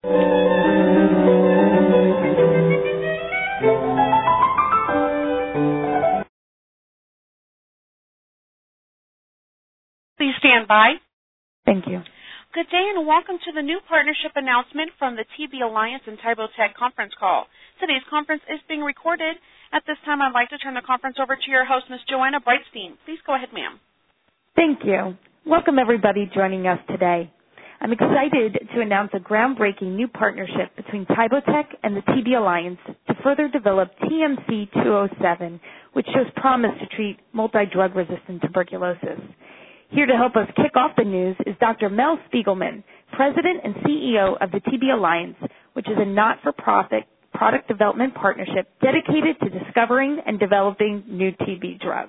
Please stand by. Thank you. Good day and welcome to the new partnership announcement from the TB Alliance and Tibotech conference call. Today's conference is being recorded. At this time, I'd like to turn the conference over to your host, Ms. Joanna Breitstein. Please go ahead, ma'am. Thank you. Welcome, everybody joining us today. I'm excited to announce a groundbreaking new partnership between Tibotech and the TB Alliance to further develop TMC 207, which shows promise to treat multi-drug resistant tuberculosis. Here to help us kick off the news is Dr. Mel Spiegelman, President and CEO of the TB Alliance, which is a not-for-profit product development partnership dedicated to discovering and developing new TB drugs.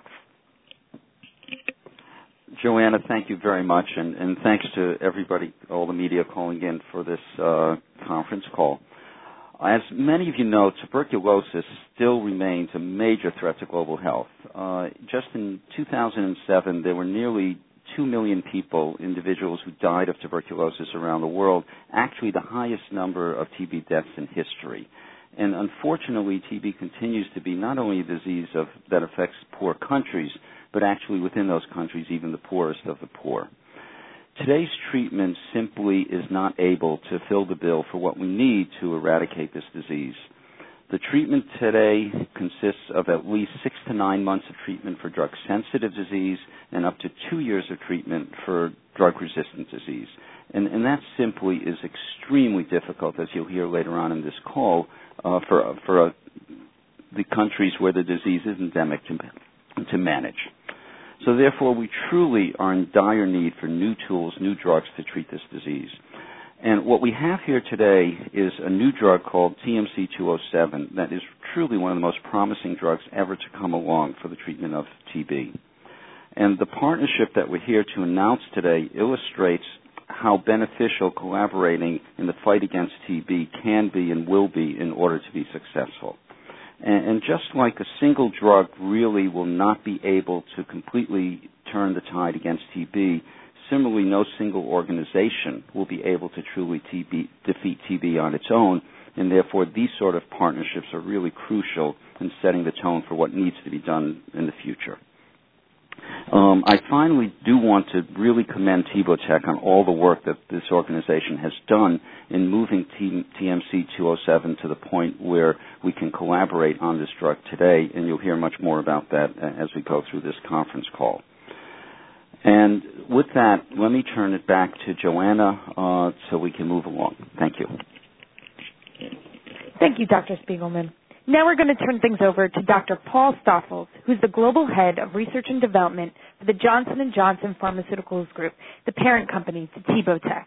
Joanna, thank you very much, and thanks to everybody, all the media calling in for this conference call. As many of you know, tuberculosis still remains a major threat to global health. Just in 2007, there were nearly 2 million people, individuals who died of tuberculosis around the world, actually the highest number of TB deaths in history. And unfortunately, TB continues to be not only a disease that affects poor countries, but actually within those countries, even the poorest of the poor. Today's treatment simply is not able to fill the bill for what we need to eradicate this disease. The treatment today consists of at least 6 to 9 months of treatment for drug-sensitive disease and up to 2 years of treatment for drug-resistant disease. And that simply is extremely difficult, as you'll hear later on in this call, for the countries where the disease is endemic to manage. So therefore, we truly are in dire need for new tools, new drugs to treat this disease. And what we have here today is a new drug called TMC 207 that is truly one of the most promising drugs ever to come along for the treatment of TB. And the partnership that we're here to announce today illustrates how beneficial collaborating in the fight against TB can be and will be in order to be successful. And just like a single drug really will not be able to completely turn the tide against TB, similarly, no single organization will be able to truly defeat TB on its own, and therefore these sort of partnerships are really crucial in setting the tone for what needs to be done in the future. I finally do want to really commend Tibotech on all the work that this organization has done in moving TMC 207 to the point where we can collaborate on this drug today, and you'll hear much more about that as we go through this conference call. And with that, let me turn it back to Joanna so we can move along. Thank you. Thank you, Dr. Spiegelman. Now we're going to turn things over to Dr. Paul Stoffels, who's the Global Head of Research and Development for the Johnson & Johnson Pharmaceuticals Group, the parent company to Tibotech.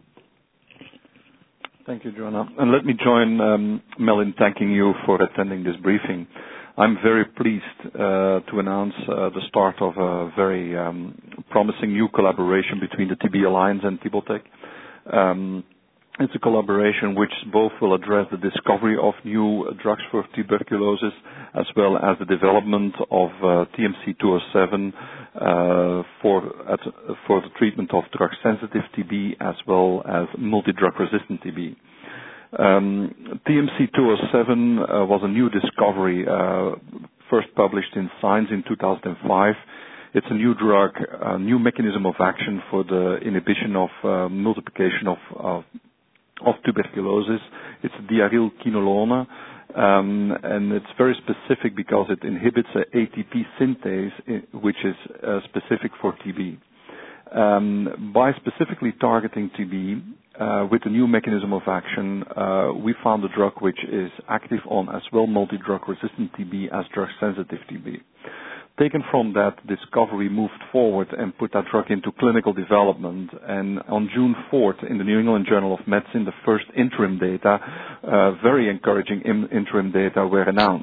Thank you, Joanna. And let me join Mel in thanking you for attending this briefing. I'm very pleased to announce the start of a very promising new collaboration between the TB Alliance and Tibotech. It's a collaboration which both will address the discovery of new drugs for tuberculosis as well as the development of TMC 207 for the treatment of drug-sensitive TB as well as multi-drug-resistant TB. TMC 207 was a new discovery, first published in Science in 2005. It's a new drug, a new mechanism of action for the inhibition of multiplication of tuberculosis. It's diarylquinolone, and it's very specific because it inhibits an ATP synthase, which is specific for TB. By specifically targeting TB with a new mechanism of action, we found a drug which is active on as well multi-drug-resistant TB as drug-sensitive TB. Taken from that, discovery moved forward and put that drug into clinical development. And on June 4th, in the New England Journal of Medicine, the first interim data, very encouraging interim data, were announced.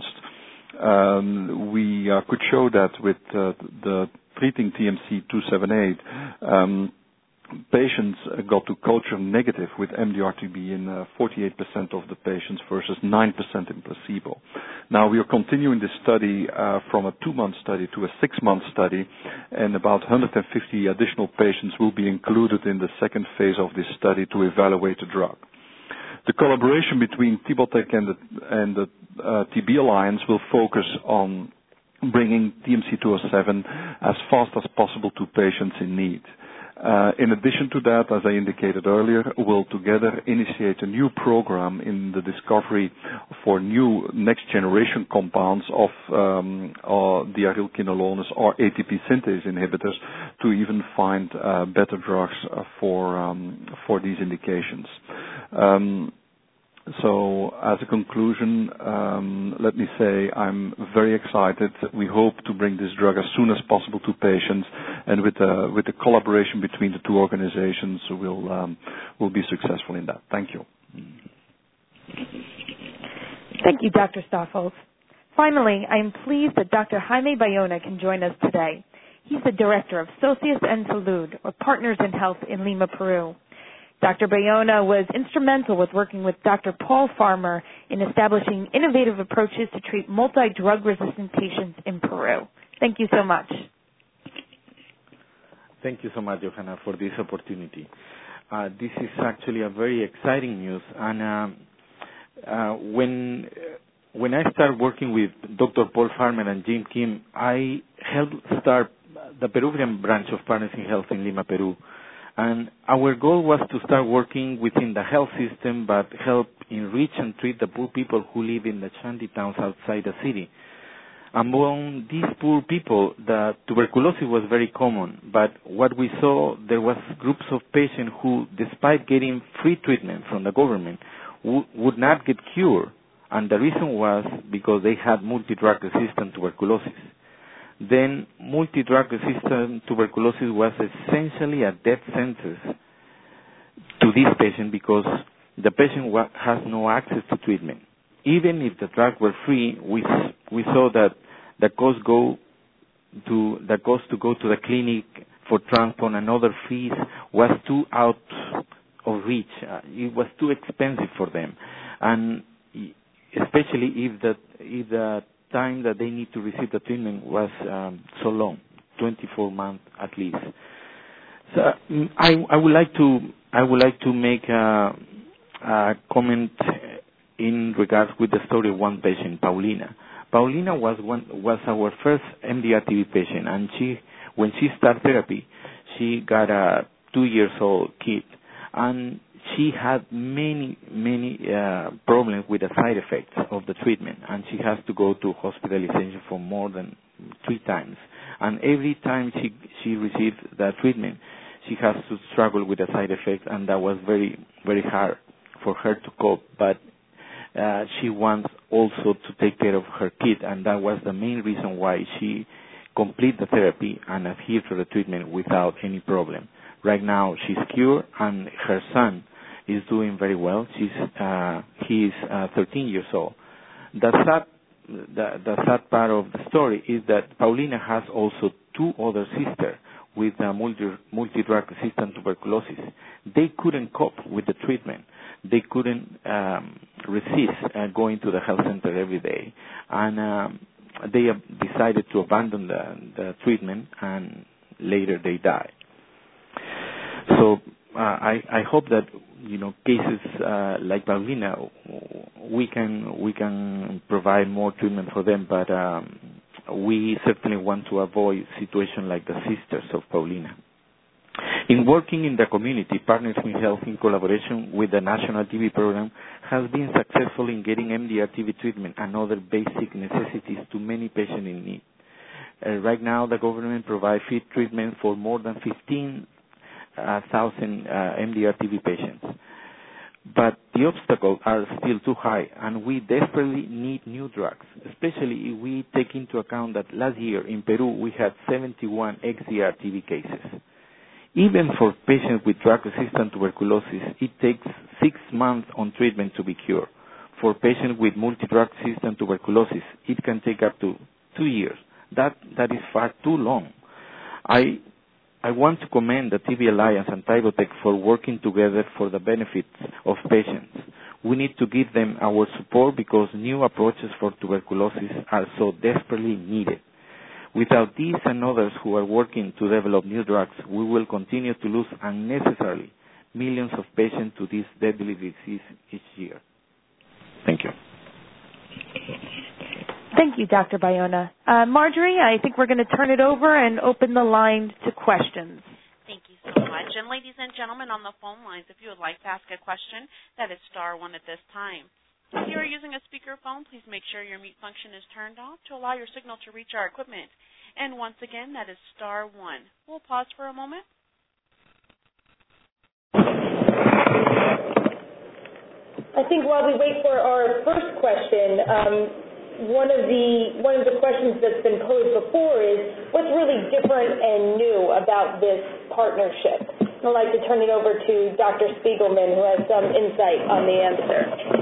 We could show that with the treating TMC 278, patients got to culture negative with MDR-TB in 48% of the patients versus 9% in placebo. Now, we are continuing this study from a 2-month study to a 6-month study, and about 150 additional patients will be included in the second phase of this study to evaluate the drug. The collaboration between TIBOTEC and the TB Alliance will focus on bringing TMC-207 as fast as possible to patients in need. In addition to that, as I indicated earlier, we'll together initiate a new program in the discovery for new next-generation compounds of the arylquinolones or ATP synthase inhibitors to even find better drugs for these indications. So as a conclusion, let me say I'm very excited. We hope to bring this drug as soon as possible to patients, and with the collaboration between the two organizations, we'll be successful in that. Thank you. Thank you, Dr. Stoffels. Finally, I am pleased that Dr. Jaime Bayona can join us today. He's the director of Socios en Salud, or Partners in Health in Lima, Peru. Dr. Bayona was instrumental with working with Dr. Paul Farmer in establishing innovative approaches to treat multi-drug resistant patients in Peru. Thank you so much. Thank you so much, Johanna, for this opportunity. This is actually a very exciting news. And when I started working with Dr. Paul Farmer and Jim Kim, I helped start the Peruvian branch of Partners in Health in Lima, Peru. And our goal was to start working within the health system, but help enrich and treat the poor people who live in the shanty towns outside the city. Among these poor people, the tuberculosis was very common, but what we saw, there was groups of patients who, despite getting free treatment from the government, would not get cured. And the reason was because they had multi-drug resistant tuberculosis. Then multi-drug resistant tuberculosis was essentially a death sentence to this patient because the patient has no access to treatment. Even if the drugs were free, we saw that the cost to go to the clinic for transport and other fees was too out of reach. It was too expensive for them, and especially if the time that they need to receive the treatment was so long, 24 months at least. So I would like to make a comment in regards with the story of one patient, Paulina. Paulina was our first MDR-TV patient, and when she started therapy, she got a 2-year-old kid, and she had many problems with the side effects of the treatment, and she has to go to hospitalization for more than 3 times. And every time she receives the treatment, she has to struggle with the side effects, and that was very, very hard for her to cope. But she wants also to take care of her kid, and that was the main reason why she completed the therapy and adhered to the treatment without any problem. Right now, she's cured, and her son is doing very well. He's 13 years old. The sad part of the story is that Paulina has also 2 other sisters with multi-drug resistant tuberculosis. They couldn't cope with the treatment. They couldn't resist going to the health center every day, and they decided to abandon the treatment, and later they died. So I hope that cases like Paulina, we can provide more treatment for them, but we certainly want to avoid situations like the sisters of Paulina. In working in the community, Partners in Health, in collaboration with the National TB Program, has been successful in getting MDR-TB treatment and other basic necessities to many patients in need. Right now, the government provides free treatment for more than 15,000 MDR-TB patients. But the obstacles are still too high, and we desperately need new drugs, especially if we take into account that last year in Peru we had 71 XDR-TB cases. Even for patients with drug-resistant tuberculosis, it takes 6 months on treatment to be cured. For patients with multi-drug-resistant tuberculosis, it can take up to 2 years. That is far too long. I want to commend the TB Alliance and TIBOTEC for working together for the benefits of patients. We need to give them our support because new approaches for tuberculosis are so desperately needed. Without these and others who are working to develop new drugs, we will continue to lose unnecessarily millions of patients to this deadly disease each year. Thank you. Thank you, Dr. Bayona. Marjorie, I think we're going to turn it over and open the line to questions. Thank you so much. And ladies and gentlemen on the phone lines, if you would like to ask a question, that is *1 at this time. If you are using a speakerphone, please make sure your mute function is turned off to allow your signal to reach our equipment. And once again, that is *1. We'll pause for a moment. I think while we wait for our first question, one of the questions that's been posed before is what's really different and new about this partnership? I'd like to turn it over to Dr. Spiegelman, who has some insight on the answer.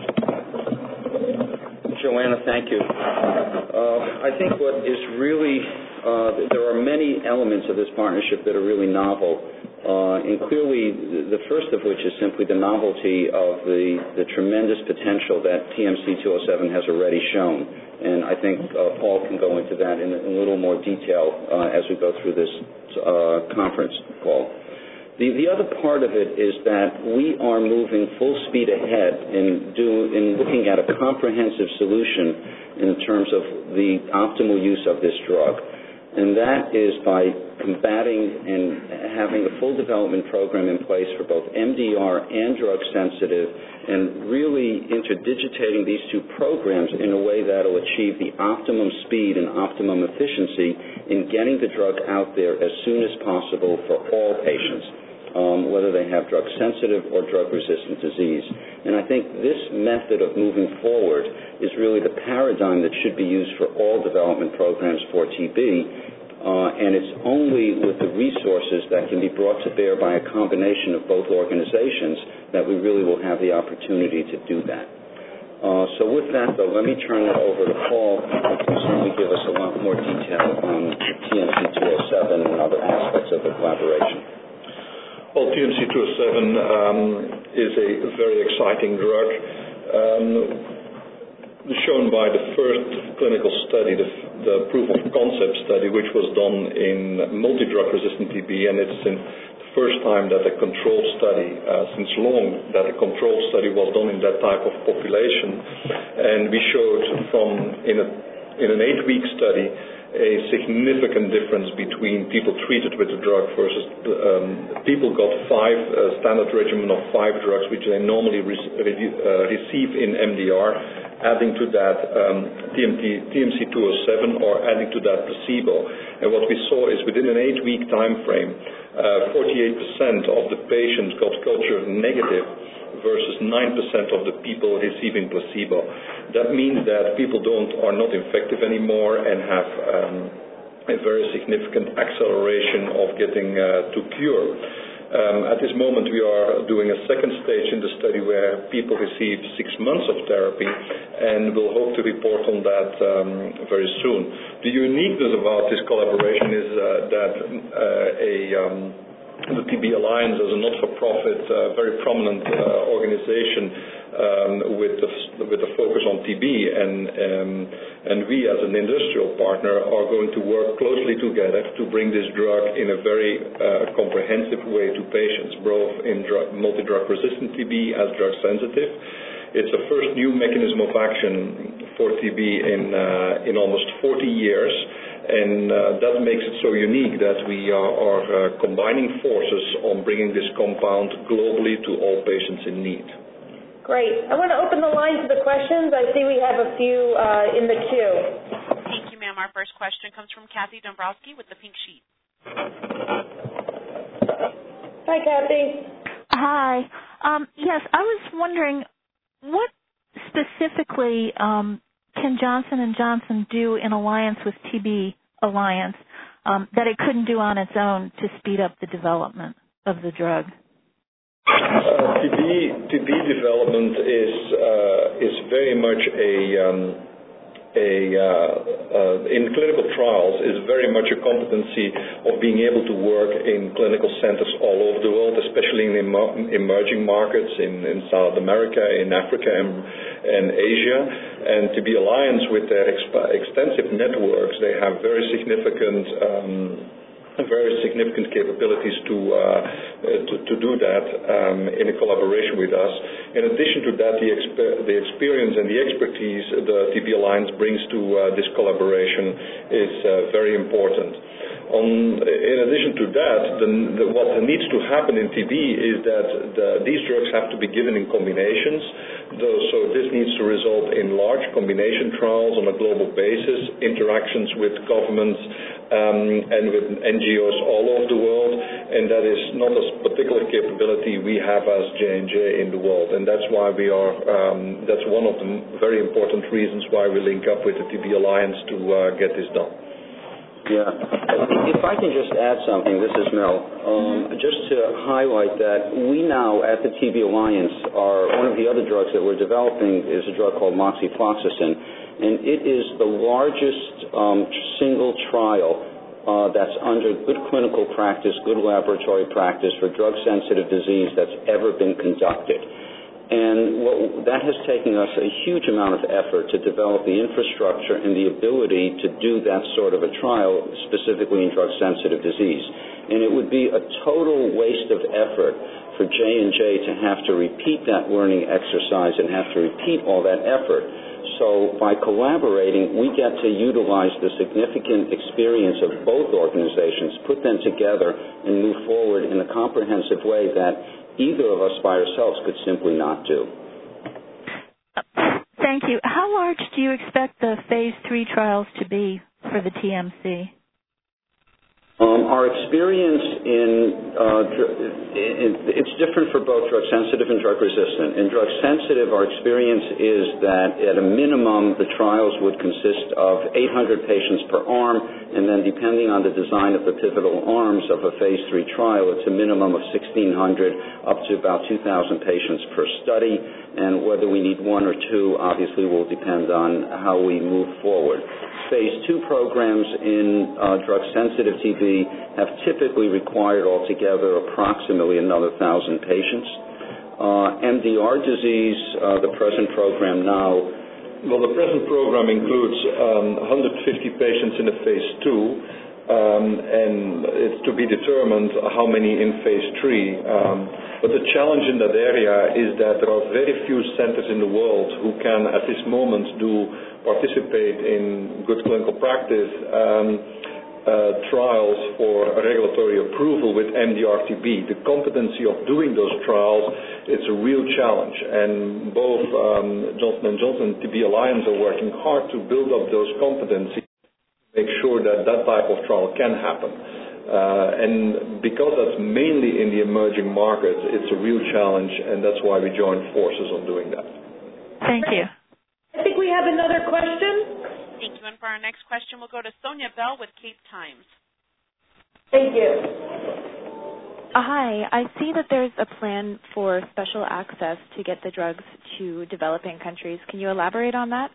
Joanna, thank you. I think what is really, there are many elements of this partnership that are really novel. And clearly, the first of which is simply the novelty of the tremendous potential that TMC-207 has already shown. And I think Paul can go into that in a little more detail as we go through this conference call. The other part of it is that we are moving full speed ahead in looking at a comprehensive solution in terms of the optimal use of this drug. And that is by combating and having a full development program in place for both MDR and drug sensitive, and really interdigitating these two programs in a way that will achieve the optimum speed and optimum efficiency in getting the drug out there as soon as possible for all patients, whether they have drug sensitive or drug resistant disease. And I think this method of moving forward is really the paradigm that should be used for all development programs for TB, and it's only with the resources that can be brought to bear by a combination of both organizations that we really will have the opportunity to do that. So with that, though, let me turn it over to Paul, who can certainly give us a lot more detail on TMC-207 and other aspects of the collaboration. Well, TMC-207 is a very exciting drug. Shown by the first clinical study, the proof of concept study, which was done in multi-drug resistant TB, and it's the first time that a controlled study, since long, that a controlled study was done in that type of population. And we showed in an 8-week study a significant difference between people treated with the drug versus people got standard regimen of 5 drugs, which they normally receive in MDR, adding to that TMC-207 or adding to that placebo. And what we saw is within an 8-week time frame, 48% of the patients got culture negative versus 9% of the people receiving placebo. That means that people are not infective anymore and have a very significant acceleration of getting to cure. At this moment, we are doing a second stage in the study where people receive 6 months of therapy, and we'll hope to report on that very soon. The uniqueness about this collaboration is that the TB Alliance is a not-for-profit, very prominent organization with a focus on TB, and we as an industrial partner are going to work closely together to bring this drug in a very comprehensive way to patients, both in multi-drug resistant TB as drug sensitive. It's the first new mechanism of action for TB in almost 40 years. And that makes it so unique that we are combining forces on bringing this compound globally to all patients in need. Great. I want to open the line to the questions. I see we have a few in the queue. Thank you, ma'am. Our first question comes from Kathy Dombrowski with the Pink Sheet. Hi, Kathy. Hi. Yes, I was wondering, what specifically can Johnson & Johnson do in alliance with TB Alliance that it couldn't do on its own to speed up the development of the drug? TB development is very much in clinical trials is very much a competency of being able to work in clinical centers all over the world, especially in emerging markets in South America, in Africa, and Asia. And TB Alliance, with their extensive networks, they have very significant very significant capabilities to do that in a collaboration with us. In addition to that, the experience and the expertise the TB Alliance brings to this collaboration is very important. In addition to that, what needs to happen in TB is that these drugs have to be given in combinations. So this needs to result in large combination trials on a global basis, interactions with governments and with NGOs all over the world, and that is not a particular capability we have as J&J in the world, and that's why that's one of the very important reasons why we link up with the TB Alliance to get this done. Yeah. If I can just add something, this is Mel, just to highlight that we now at the TB Alliance one of the other drugs that we're developing is a drug called moxifloxacin, and it is the largest single trial that's under good clinical practice, good laboratory practice for drug-sensitive disease that's ever been conducted. And that has taken us a huge amount of effort to develop the infrastructure and the ability to do that sort of a trial, specifically in drug-sensitive disease. And it would be a total waste of effort for J&J to have to repeat that learning exercise and have to repeat all that effort. So by collaborating, we get to utilize the significant experience of both organizations, put them together, and move forward in a comprehensive way that either of us by ourselves could simply not do. Thank you. How large do you expect the phase 3 trials to be for the TMC? Our experience it's different for both drug-sensitive and drug-resistant. In drug-sensitive, our experience is that at a minimum, the trials would consist of 800 patients per arm, and then depending on the design of the pivotal arms of a phase 3 trial, it's a minimum of 1,600 up to about 2,000 patients per study, and whether we need one or two obviously will depend on how we move forward. Phase 2 programs in drug-sensitive TB have typically required altogether approximately another 1,000 patients. MDR disease, the present program now, well, the present program includes 150 patients in a phase 2, and it's to be determined how many in phase 3. But the challenge in that area is that there are very few centers in the world who can, at this moment, participate in good clinical practice trials for regulatory approval with MDR-TB. The competency of doing those trials, it's a real challenge, and both Johnson & Johnson and TB Alliance are working hard to build up those competencies, make sure that type of trial can happen. And because that's mainly in the emerging markets, it's a real challenge, and that's why we joined forces on doing that. Thank you. I think we have another question. Thank you. And for our next question, we'll go to Sonia Bell with Cape Times. Thank you. Hi. I see that there's a plan for special access to get the drugs to developing countries. Can you elaborate on that?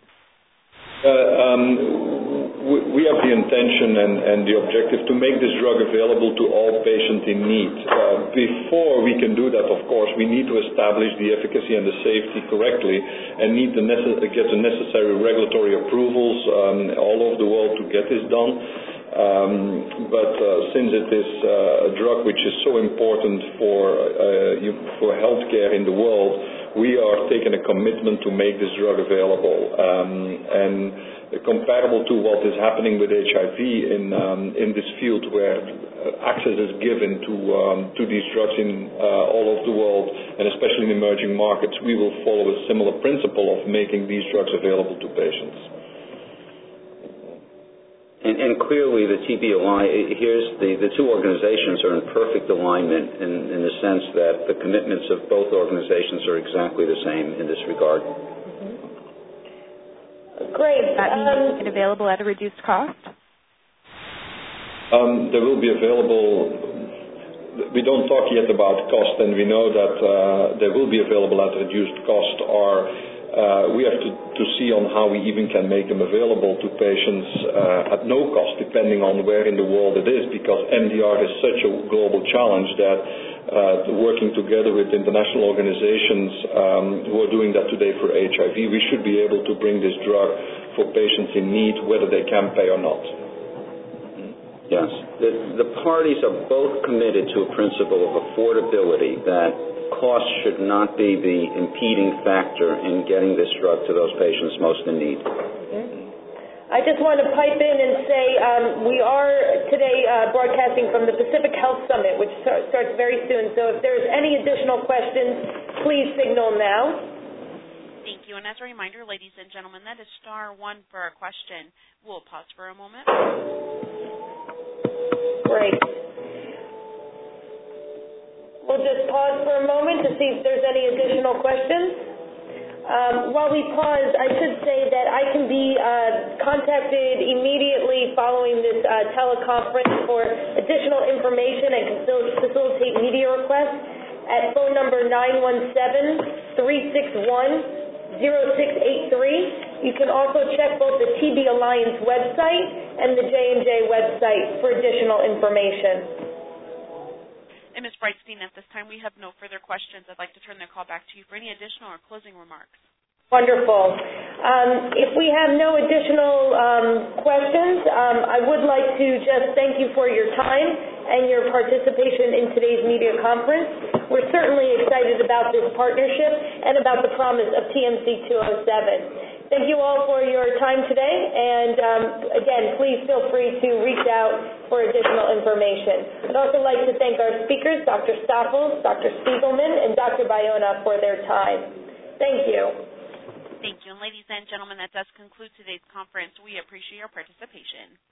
We have the intention and the objective to make this drug available to all patients in need. Before we can do that, of course, we need to establish the efficacy and the safety correctly and need to get the necessary regulatory approvals all over the world to get this done. But since it is a drug which is so important for healthcare in the world, we are taking a commitment to make this drug available. And comparable to what is happening with HIV in this field, where access is given to these drugs in all over the world, and especially in emerging markets, we will follow a similar principle of making these drugs available to patients. And clearly, the TB Alliance, the two organizations are in perfect alignment in the sense that the commitments of both organizations are exactly the same in this regard. Great. Does that mean it's available at a reduced cost? They will be available. We don't talk yet about cost, and we know that they will be available at reduced cost. We have to see on how we even can make them available to patients at no cost, depending on where in the world it is, because MDR is such a global challenge that working together with international organizations who are doing that today for HIV, we should be able to bring this drug for patients in need, whether they can pay or not. Yes. The parties are both committed to a principle of affordability, that cost should not be the impeding factor in getting this drug to those patients most in need. I just want to pipe in and say we are today broadcasting from the Pacific Health Summit, which starts very soon. So if there's any additional questions, please signal now. Thank you. And as a reminder, ladies and gentlemen, that is *1 for a question. We'll pause for a moment. Great. We'll just pause for a moment to see if there's any additional questions. While we pause, I should say that I can be contacted immediately following this teleconference for additional information and facilitate media requests at phone number 917-361-0683. You can also check both the TB Alliance website and the J&J website for additional information. And Ms. Breitstein, at this time we have no further questions. I'd like to turn the call back to you for any additional or closing remarks. Wonderful. If we have no additional questions, I would like to just thank you for your time and your participation in today's media conference. We're certainly excited about this partnership and about the promise of TMC 207. Thank you all for your time today, and again, please feel free to reach out for additional information. I'd also like to thank our speakers, Dr. Stoffels, Dr. Spiegelman, and Dr. Bayona for their time. Thank you. Thank you. And ladies and gentlemen, that does conclude today's conference. We appreciate your participation.